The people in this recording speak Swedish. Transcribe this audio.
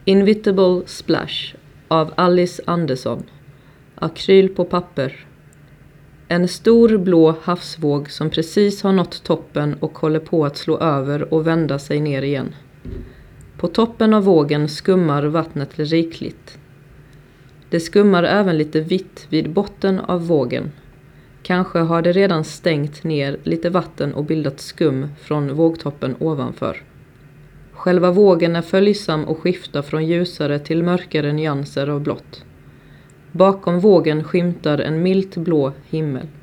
Invitable Splash av Alice Andersson. Akryl på papper. En stor blå havsvåg som precis har nått toppen och håller på att slå över och vända sig ner igen. På toppen av vågen skummar vattnet rikligt. Det skummar även lite vitt vid botten av vågen. Kanske har det redan stängt ner lite vatten och bildat skum från vågtoppen ovanför. Själva vågen är följsam och skiftar från ljusare till mörkare nyanser av blått. Bakom vågen skymtar en milt blå himmel.